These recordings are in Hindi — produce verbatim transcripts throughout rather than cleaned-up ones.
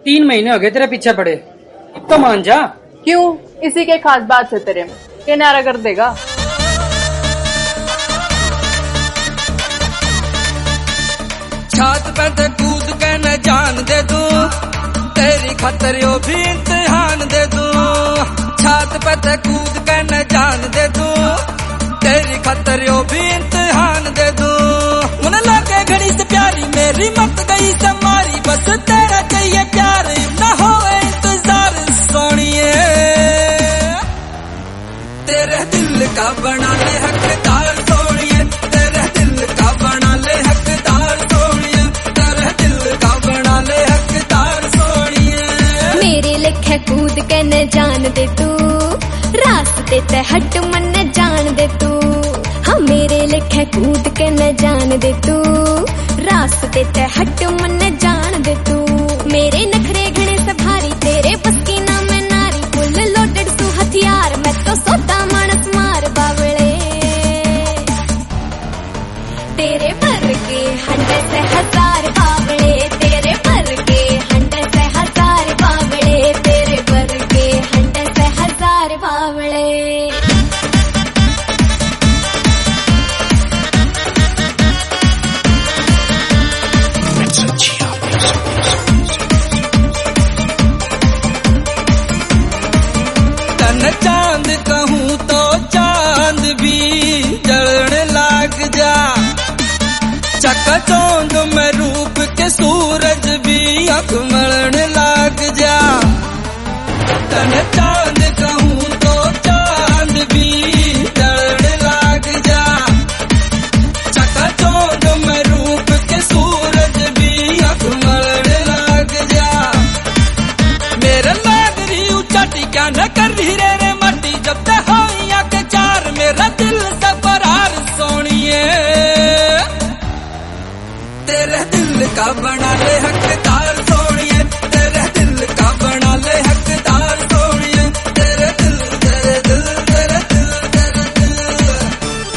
तीन महीने हो गए तेरे पीछे पड़े, अब तो मान जा। क्यों, इसी के खास बात से तेरे में के नारा कर देगा। छात पे ते कूद के न जान दे दूं, तेरी खातर यो भी इम्तिहान दे दूं। छात पे ते कूद के न जान दे दूं, तेरी खातर यो भी इम्तिहान दे दूं। मुझे लगे घड़ी से प्यारी मेरी मत गई से मारी, बस तेरा चाहिए प्यार न हो इंतजार सोनिए। तेरे दिल का बना ले हकदार सोनिए, तेरे दिल का बना ले हकदार सोनिए, तेरे दिल का बना ले हकदार सोनिए। मेरे लेखे कूद के न जान दे तू, रास्ते ते हट मन न जान दे तू। हाँ मेरे लेखे कूद के न जान दे तू, रास्ते ते हट मन न जान दे तू। मेरे नखरे घने से भारी, तेरे बस की ना मैं नारी। फुल लोडेड सू हथियार, मैं तो सोता मानस मार बावले। तेरे भर के हंडे से हजार बावले, तेरे भर के हंडे से हजार बावले, तेरे भर के हंडे से हजार बावले। चांद कहूँ तो चांद भी जलने लग जा, चकाचौंध में रूप के सूरज भी आँख मलने लग जा। तन चांद कहूँ तो चांद भी जलने लग जा, चकाचौंध में रूप के सूरज भी आँख मलने लग जा। मेरे लाग रही उचाटी क्या न कर रही रे रे मटी, जब ते होइया के चार मेरा दिल से फरार सोनिए। तेरे दिल का बना ले हकदार सोनिए, तेरे दिल का बना ले हकदार सोनिए, तेरे दिल तेरे दिल तेरे दिल तेरे दिल।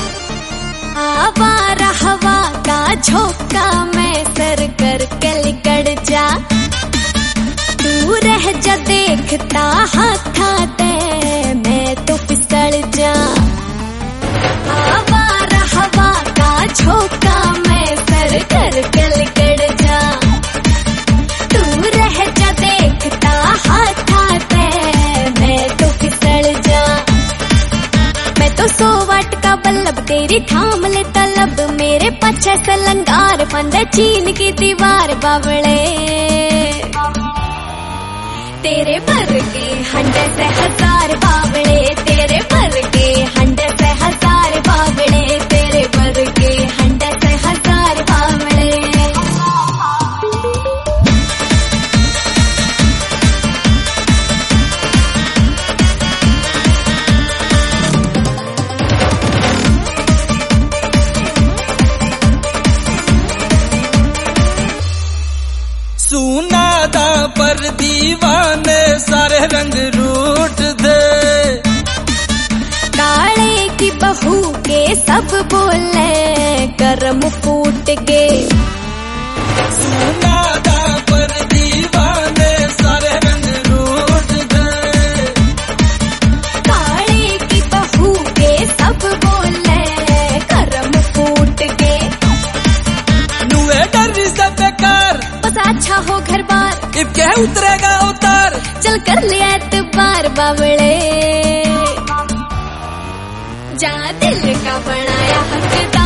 आवारा हवा का झोंका मैं सर कर के लिकड़ जा, तू रह जा देखता हाथाते मैं तो फिसल जा। आवारा हवा का झोंका मैं सर कर के लिकड़ जा, तू रह जा देखता हाथाते मैं तो फिसल जा। मैं तो सौ वाट का बल्लभ तेरी थाम ले तलब, मेरे पीछे से लंगार फंदे चीन की दीवार बावले। तेरे भर के हंडे से हजार बावले, तेरे भर के हंडे से हजार बावले, तेरे भर के हंडे से हजार बावले। सुना दा पर दीवाने सारे रंग रूठ दे, काले की बहू के सब बोले कर्म फूट के। सुना दा पर दीवाने सारे रंग रूठ दे, काले की बहू के सब बोले कर्म फूट के। नुए डर से बेकार, बस अच्छा हो घर बार, इब के उतरेगा उतार। चल कर लिया एतबार बावले, जा दिल का बनाया हकदार।